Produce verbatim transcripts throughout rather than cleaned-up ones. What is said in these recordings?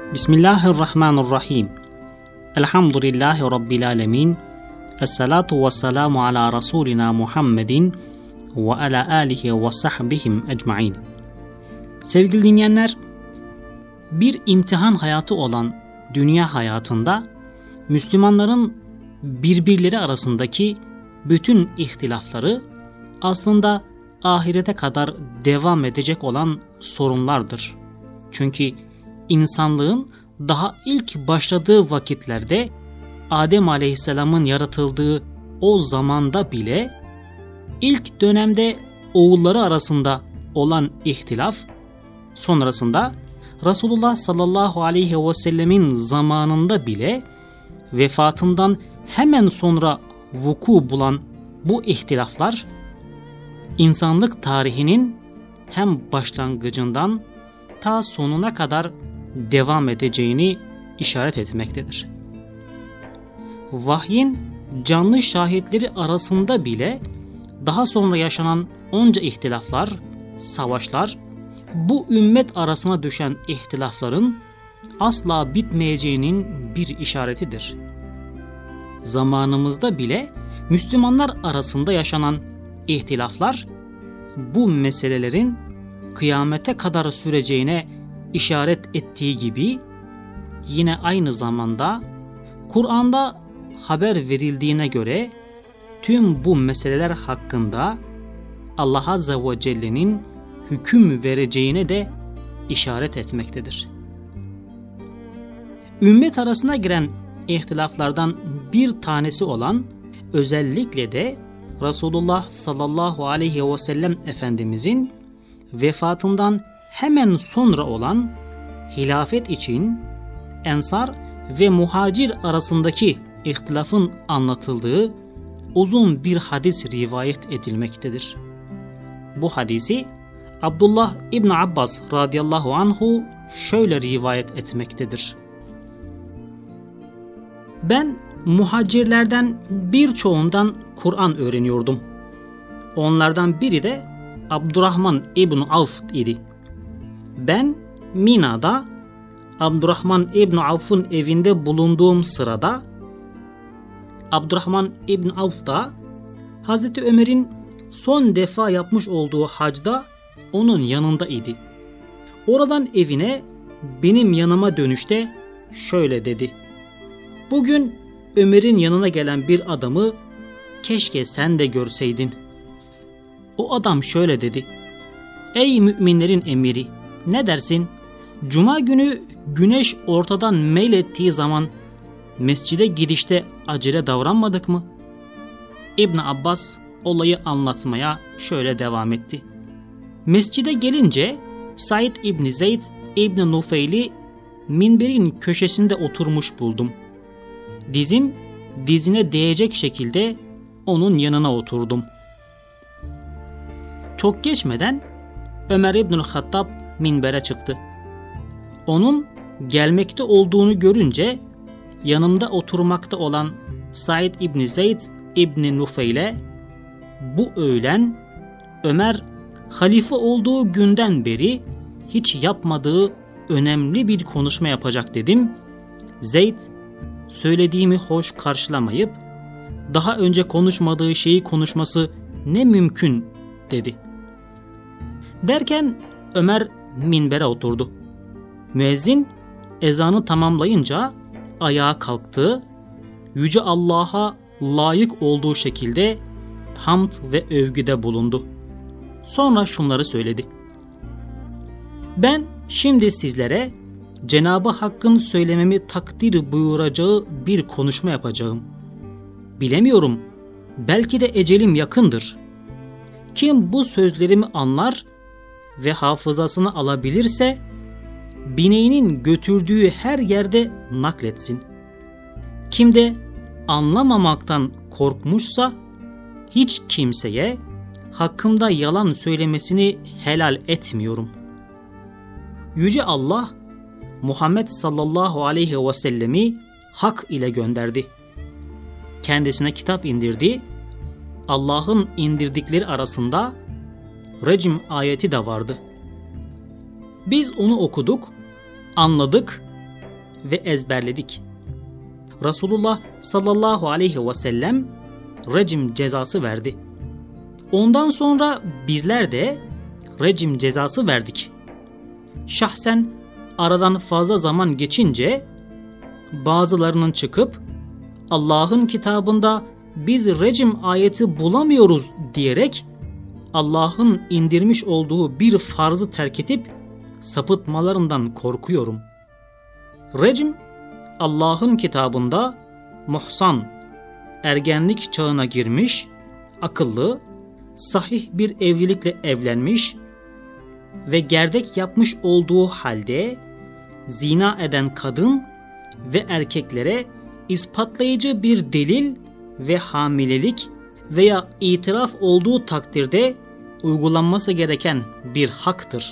Bismillahirrahmanirrahim. Elhamdülillahi Rabbil alemin. Esselatu vesselamu ala Resulina Muhammedin ve ala alihi ve sahbihim ecmain. Sevgili dinleyenler, bir imtihan hayatı olan dünya hayatında Müslümanların birbirleri arasındaki bütün ihtilafları aslında ahirete kadar devam edecek olan sorunlardır. Çünkü insanlığın daha ilk başladığı vakitlerde Adem Aleyhisselam'ın yaratıldığı o zamanda bile ilk dönemde oğulları arasında olan ihtilaf, sonrasında Resulullah sallallahu aleyhi ve sellemin zamanında bile vefatından hemen sonra vuku bulan bu ihtilaflar insanlık tarihinin hem başlangıcından ta sonuna kadar devam edeceğini işaret etmektedir. Vahyin canlı şahitleri arasında bile daha sonra yaşanan onca ihtilaflar, savaşlar, bu ümmet arasına düşen ihtilafların asla bitmeyeceğinin bir işaretidir. Zamanımızda bile Müslümanlar arasında yaşanan ihtilaflar bu meselelerin kıyamete kadar süreceğine işaret ettiği gibi yine aynı zamanda Kur'an'da haber verildiğine göre tüm bu meseleler hakkında Allah Azze ve Celle'nin hüküm vereceğine de işaret etmektedir. Ümmet arasına giren ihtilaflardan bir tanesi olan, özellikle de Resulullah sallallahu aleyhi ve sellem Efendimizin vefatından hemen sonra olan hilafet için Ensar ve Muhacir arasındaki ihtilafın anlatıldığı uzun bir hadis rivayet edilmektedir. Bu hadisi Abdullah İbn Abbas radıyallahu anhu şöyle rivayet etmektedir. Ben muhacirlerden birçoğundan Kur'an öğreniyordum. Onlardan biri de Abdurrahman İbn Avf idi. Ben Mina'da Abdurrahman İbn Avf'ın evinde bulunduğum sırada Abdurrahman İbn Avf da Hazreti Ömer'in son defa yapmış olduğu hacda onun yanında idi. Oradan evine benim yanıma dönüşte şöyle dedi: "Bugün Ömer'in yanına gelen bir adamı keşke sen de görseydin." O adam şöyle dedi: "Ey müminlerin emiri, ne dersin? Cuma günü güneş ortadan meylettiği zaman mescide gidişte acele davranmadık mı?" İbn Abbas olayı anlatmaya şöyle devam etti: "Mescide gelince Said İbni Zeyd İbni Nufeyl'i minberin köşesinde oturmuş buldum. Dizim dizine değecek şekilde onun yanına oturdum. Çok geçmeden Ömer İbnül Hattab minbere çıktı. Onun gelmekte olduğunu görünce yanımda oturmakta olan Said İbni Zeyd İbni Nufeyl'e bu öğlen Ömer halife olduğu günden beri hiç yapmadığı önemli bir konuşma yapacak dedim. Zeyd söylediğimi hoş karşılamayıp daha önce konuşmadığı şeyi konuşması ne mümkün dedi. Derken Ömer minbere oturdu. Müezzin ezanı tamamlayınca ayağa kalktı. Yüce Allah'a layık olduğu şekilde hamd ve övgüde bulundu. Sonra şunları söyledi: "Ben şimdi sizlere Cenab-ı Hakk'ın söylememi takdir buyuracağı bir konuşma yapacağım. Bilemiyorum, belki de ecelim yakındır. Kim bu sözlerimi anlar ve hafızasını alabilirse bineğinin götürdüğü her yerde nakletsin. Kim de anlamamaktan korkmuşsa hiç kimseye hakkımda yalan söylemesini helal etmiyorum. Yüce Allah Muhammed sallallahu aleyhi ve sellemi hak ile gönderdi. Kendisine kitap indirdi. Allah'ın indirdikleri arasında Recm ayeti de vardı. Biz onu okuduk, anladık ve ezberledik. Resulullah sallallahu aleyhi ve sellem rejim cezası verdi. Ondan sonra bizler de rejim cezası verdik. Şahsen aradan fazla zaman geçince bazılarının çıkıp Allah'ın kitabında biz rejim ayeti bulamıyoruz diyerek Allah'ın indirmiş olduğu bir farzı terk edip sapıtmalarından korkuyorum. Rejim Allah'ın kitabında muhsan, ergenlik çağına girmiş, akıllı, sahih bir evlilikle evlenmiş ve gerdek yapmış olduğu halde zina eden kadın ve erkeklere ispatlayıcı bir delil ve hamilelik veya itiraf olduğu takdirde uygulanması gereken bir haktır.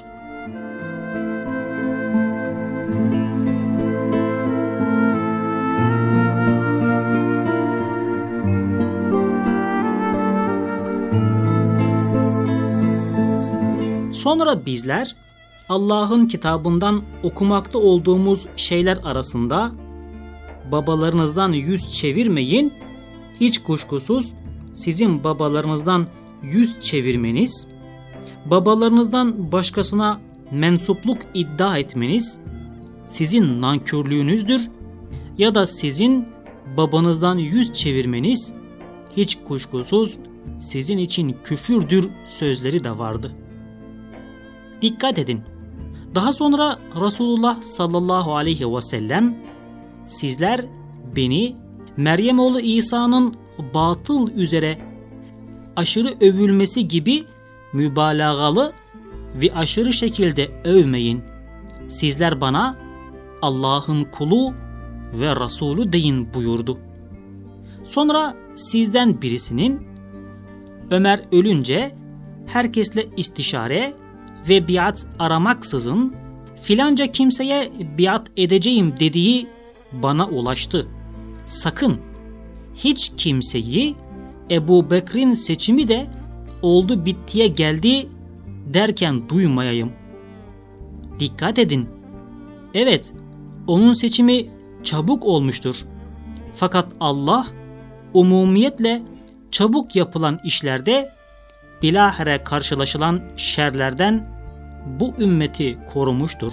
Sonra bizler Allah'ın kitabından okumakta olduğumuz şeyler arasında babalarınızdan yüz çevirmeyin, hiç kuşkusuz sizin babalarınızdan yüz çevirmeniz, babalarınızdan başkasına mensupluk iddia etmeniz sizin nankörlüğünüzdür ya da sizin babanızdan yüz çevirmeniz hiç kuşkusuz sizin için küfürdür sözleri de vardı. Dikkat edin. Daha sonra Resulullah sallallahu aleyhi ve sellem sizler beni Meryem oğlu İsa'nın batıl üzere aşırı övülmesi gibi mübalağalı ve aşırı şekilde övmeyin. Sizler bana Allah'ın kulu ve Resulü deyin buyurdu. Sonra sizden birisinin Ömer ölünce herkesle istişare ve biat aramaksızın filanca kimseye biat edeceğim dediği bana ulaştı. Sakın hiç kimseyi Ebu Bekir'in seçimi de oldu bittiye geldi derken duymayayım. Dikkat edin. Evet, onun seçimi çabuk olmuştur. Fakat Allah umumiyetle çabuk yapılan işlerde bilahare karşılaşılan şerlerden bu ümmeti korumuştur.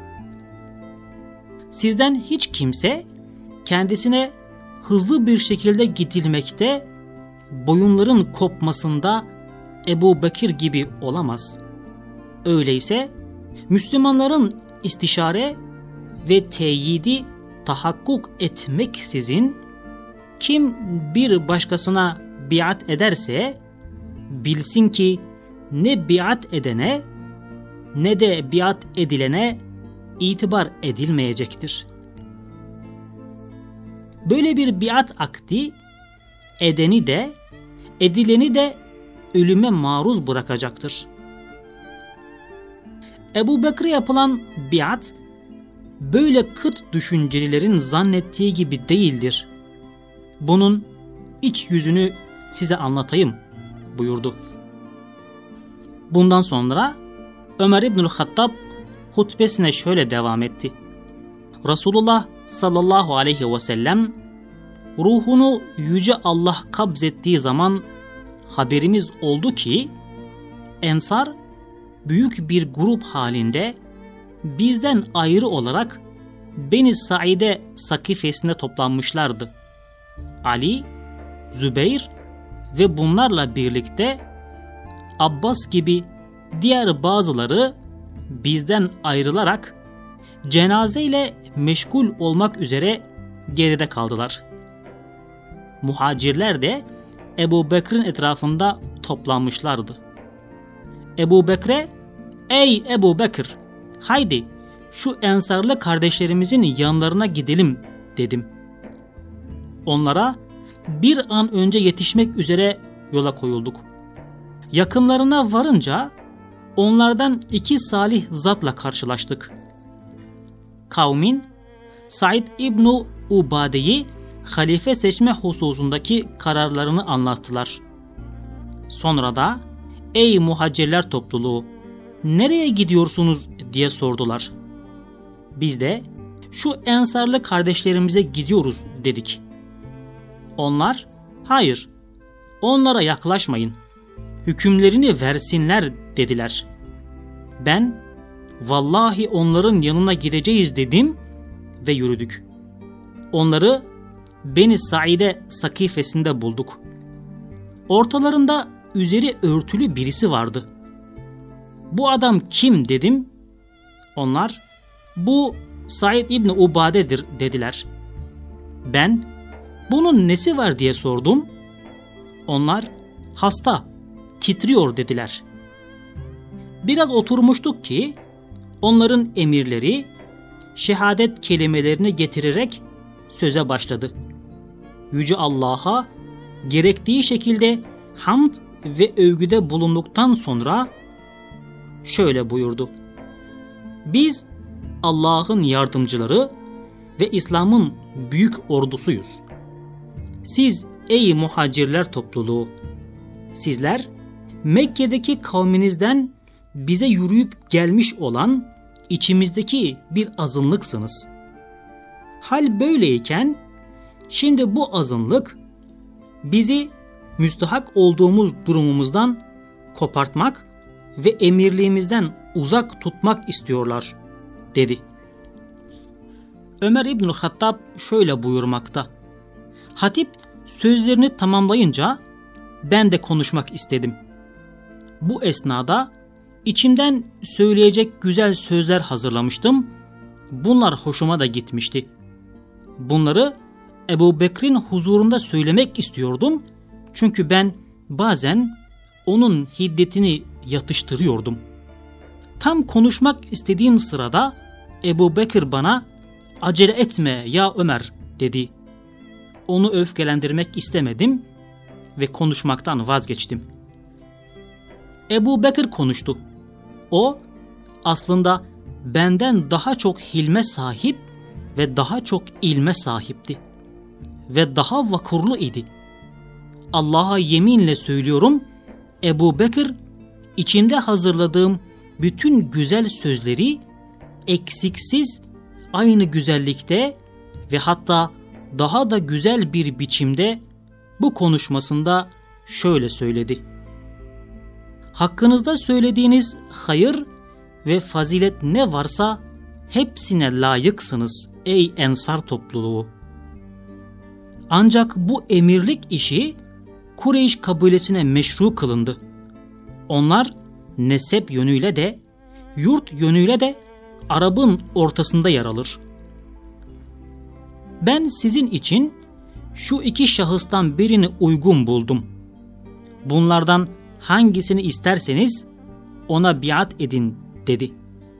Sizden hiç kimse kendisine hızlı bir şekilde gidilmekte, boyunların kopmasında Ebu Bekir gibi olamaz. Öyleyse Müslümanların istişare ve teyidi tahakkuk etmeksizin kim bir başkasına biat ederse bilsin ki ne biat edene ne de biat edilene itibar edilmeyecektir. Böyle bir biat akdi edeni de edileni de ölüme maruz bırakacaktır. Ebu Bekir'e yapılan biat böyle kıt düşüncelilerin zannettiği gibi değildir. Bunun iç yüzünü size anlatayım buyurdu. Bundan sonra Ömer İbnül Hattab hutbesine şöyle devam etti. Resulullah sallallahu aleyhi ve sellem ruhunu yüce Allah kabzettiği zaman haberimiz oldu ki Ensar büyük bir grup halinde bizden ayrı olarak Beni Saide sakifesine toplanmışlardı. Ali, Zübeyir ve bunlarla birlikte Abbas gibi diğer bazıları bizden ayrılarak cenazeyle meşgul olmak üzere geride kaldılar. Muhacirler de Ebu Bekir'in etrafında toplanmışlardı. Ebu Bekir'e "Ey Ebu Bekir, haydi şu ensarlı kardeşlerimizin yanlarına gidelim" dedim. Onlara bir an önce yetişmek üzere yola koyulduk. Yakınlarına varınca onlardan iki salih zatla karşılaştık. Kavmin Said İbn-i Ubade'yi halife seçme hususundaki kararlarını anlattılar. Sonra da "Ey muhacirler topluluğu, nereye gidiyorsunuz?" diye sordular. Biz de şu Ensarlı kardeşlerimize gidiyoruz dedik. Onlar, hayır, onlara yaklaşmayın, hükümlerini versinler dediler. Ben, vallahi onların yanına gideceğiz dedim ve yürüdük. Onları Beni Saide sakifesinde bulduk. Ortalarında üzeri örtülü birisi vardı. Bu adam kim dedim. Onlar, bu Said İbni Ubade'dir dediler. Ben, bunun nesi var diye sordum. Onlar, hasta, titriyor dediler. Biraz oturmuştuk ki onların emirleri şehadet kelimelerini getirerek söze başladı. Yüce Allah'a gerektiği şekilde hamd ve övgüde bulunduktan sonra şöyle buyurdu. Biz Allah'ın yardımcıları ve İslam'ın büyük ordusuyuz. Siz ey muhacirler topluluğu, sizler Mekke'deki kavminizden bize yürüyüp gelmiş olan içimizdeki bir azınlıksınız. Hal böyleyken şimdi bu azınlık bizi müstahak olduğumuz durumumuzdan kopartmak ve emirliğimizden uzak tutmak istiyorlar dedi. Ömer İbnül Hattab şöyle buyurmakta. Hatip sözlerini tamamlayınca ben de konuşmak istedim. Bu esnada içimden söyleyecek güzel sözler hazırlamıştım. Bunlar hoşuma da gitmişti. Bunları Ebu Bekir'in huzurunda söylemek istiyordum. Çünkü ben bazen onun hiddetini yatıştırıyordum. Tam konuşmak istediğim sırada Ebu Bekir bana acele etme ya Ömer dedi. Onu öfkelendirmek istemedim ve konuşmaktan vazgeçtim. Ebu Bekir konuştu. O aslında benden daha çok hilme sahip ve daha çok ilme sahipti. Ve daha vakurlu idi. Allah'a yeminle söylüyorum, Ebu Bekir içimde hazırladığım bütün güzel sözleri eksiksiz aynı güzellikte ve hatta daha da güzel bir biçimde bu konuşmasında şöyle söyledi. Hakkınızda söylediğiniz hayır ve fazilet ne varsa hepsine layıksınız ey Ensar topluluğu. Ancak bu emirlik işi Kureyş kabilesine meşru kılındı. Onlar nesep yönüyle de yurt yönüyle de Arap'ın ortasında yer alır. Ben sizin için şu iki şahıstan birini uygun buldum. Bunlardan hangisini isterseniz ona biat edin dedi.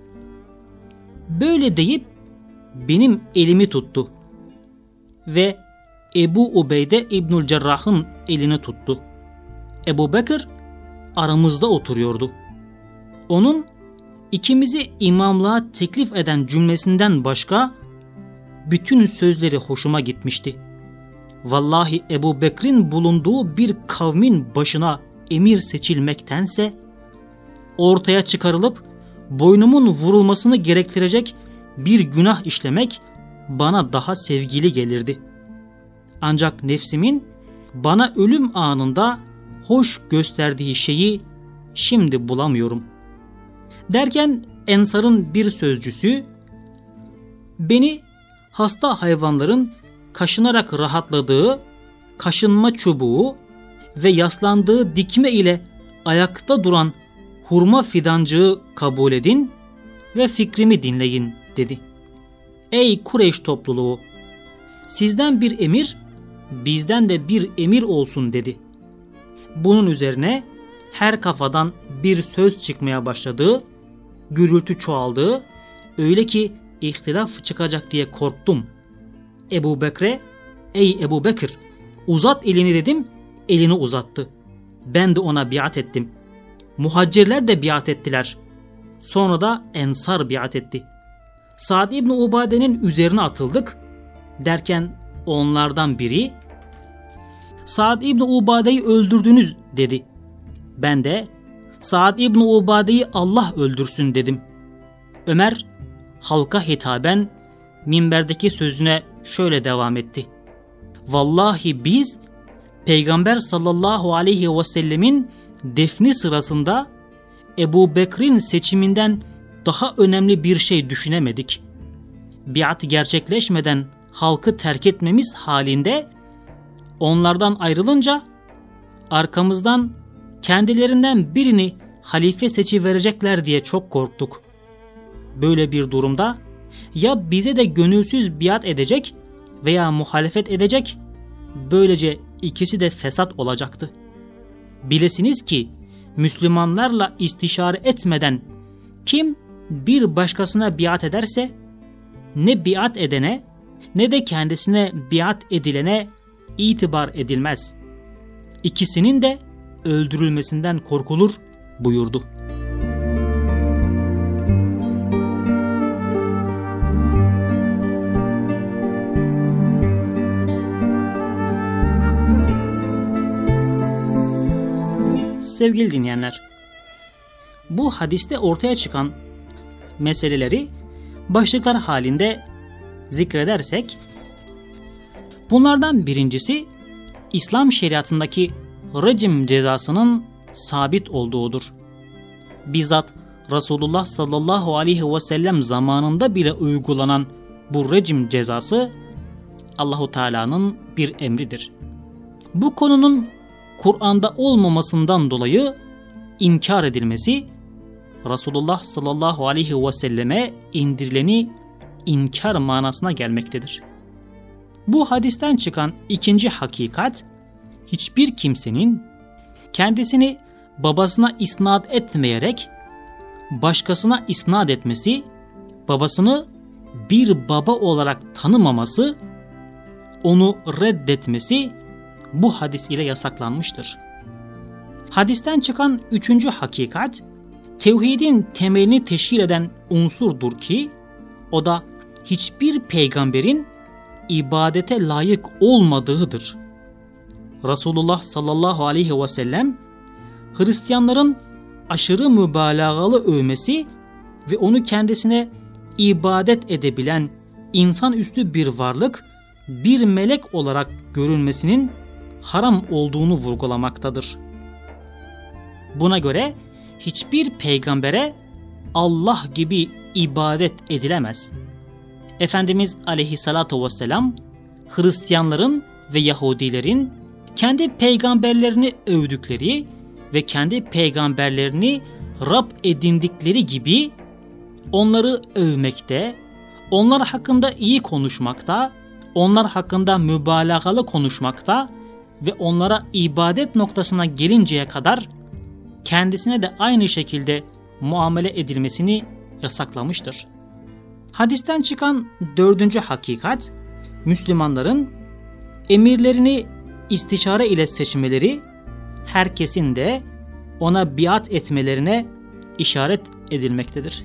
Böyle deyip benim elimi tuttu ve Ebu Ubeyde İbnül Cerrah'ın elini tuttu. Ebu Bekir aramızda oturuyordu. Onun ikimizi imamlığa teklif eden cümlesinden başka bütün sözleri hoşuma gitmişti. Vallahi Ebu Bekir'in bulunduğu bir kavmin başına emir seçilmektense ortaya çıkarılıp boynumun vurulmasını gerektirecek bir günah işlemek bana daha sevgili gelirdi. Ancak nefsimin bana ölüm anında hoş gösterdiği şeyi şimdi bulamıyorum. Derken Ensar'ın bir sözcüsü beni hasta hayvanların kaşınarak rahatladığı kaşınma çubuğu ve yaslandığı dikme ile ayakta duran hurma fidancığı kabul edin ve fikrimi dinleyin dedi. Ey Kureyş topluluğu! Sizden bir emir, bizden de bir emir olsun dedi. Bunun üzerine her kafadan bir söz çıkmaya başladı, gürültü çoğaldı, öyle ki ihtilaf çıkacak diye korktum. Ebu Bekir'e, ey Ebu Bekir, uzat elini dedim, elini uzattı. Ben de ona biat ettim. Muhacirler de biat ettiler. Sonra da Ensar biat etti. Sa'd İbni Ubade'nin üzerine atıldık. Derken onlardan biri Sa'd İbni Ubade'yi öldürdünüz dedi. Ben de Sa'd İbni Ubade'yi Allah öldürsün dedim. Ömer halka hitaben minberdeki sözüne şöyle devam etti. Vallahi biz Peygamber sallallahu aleyhi ve sellemin defni sırasında Ebu Bekir'in seçiminden daha önemli bir şey düşünemedik. Biat gerçekleşmeden halkı terk etmemiz halinde onlardan ayrılınca arkamızdan kendilerinden birini halife seçiverecekler diye çok korktuk. Böyle bir durumda ya bize de gönülsüz biat edecek veya muhalefet edecek, böylece ikisi de fesat olacaktı. Bilesiniz ki Müslümanlarla istişare etmeden kim bir başkasına biat ederse ne biat edene ne de kendisine biat edilene itibar edilmez. İkisinin de öldürülmesinden korkulur buyurdu. Sevgili dinleyenler, bu hadiste ortaya çıkan meseleleri başlıklar halinde zikredersek, bunlardan birincisi İslam şeriatındaki rejim cezasının sabit olduğudur. Bizzat Resulullah sallallahu aleyhi ve sellem zamanında bile uygulanan bu rejim cezası Allahu Teala'nın bir emridir. Bu konunun Kur'an'da olmamasından dolayı inkar edilmesi, Resulullah sallallahu aleyhi ve selleme indirileni inkar manasına gelmektedir. Bu hadisten çıkan ikinci hakikat, hiçbir kimsenin kendisini babasına isnat etmeyerek başkasına isnat etmesi, babasını bir baba olarak tanımaması, onu reddetmesi bu hadis ile yasaklanmıştır. Hadisten çıkan üçüncü hakikat, tevhidin temelini teşkil eden unsurdur ki, o da hiçbir peygamberin ibadete layık olmadığıdır. Resulullah sallallahu aleyhi ve sellem, Hristiyanların aşırı mübalağalı övmesi ve onu kendisine ibadet edebilen insanüstü bir varlık, bir melek olarak görünmesinin haram olduğunu vurgulamaktadır. Buna göre hiçbir peygambere Allah gibi ibadet edilemez. Efendimiz aleyhissalatu vesselam Hristiyanların ve Yahudilerin kendi peygamberlerini övdükleri ve kendi peygamberlerini Rab edindikleri gibi onları övmekte, onlar hakkında iyi konuşmakta, onlar hakkında mübalağalı konuşmakta ve onlara ibadet noktasına gelinceye kadar kendisine de aynı şekilde muamele edilmesini yasaklamıştır. Hadisten çıkan dördüncü hakikat, Müslümanların emirlerini istişare ile seçmeleri, herkesin de ona biat etmelerine işaret edilmektedir.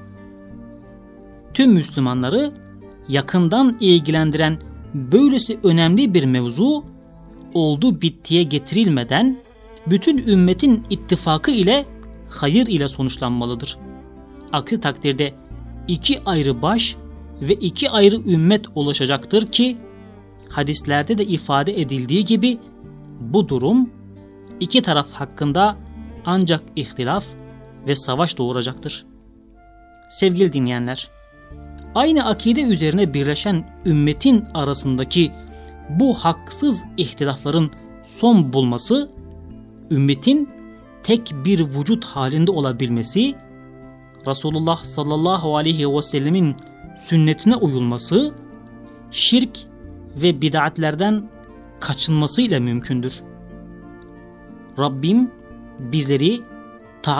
Tüm Müslümanları yakından ilgilendiren böylesi önemli bir mevzu, oldu bittiye getirilmeden bütün ümmetin ittifakı ile hayır ile sonuçlanmalıdır. Aksi takdirde iki ayrı baş ve iki ayrı ümmet ulaşacaktır ki, hadislerde de ifade edildiği gibi bu durum iki taraf hakkında ancak ihtilaf ve savaş doğuracaktır. Sevgili dinleyenler, aynı akide üzerine birleşen ümmetin arasındaki bu haksız ihtilafların son bulması, ümmetin tek bir vücut halinde olabilmesi, Resulullah sallallahu aleyhi ve sellemin sünnetine uyulması, şirk ve bid'atlerden kaçınmasıyla mümkündür. Rabbim bizleri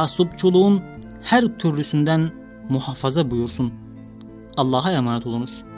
taassupçuluğun her türlüsünden muhafaza buyursun. Allah'a emanet olunuz.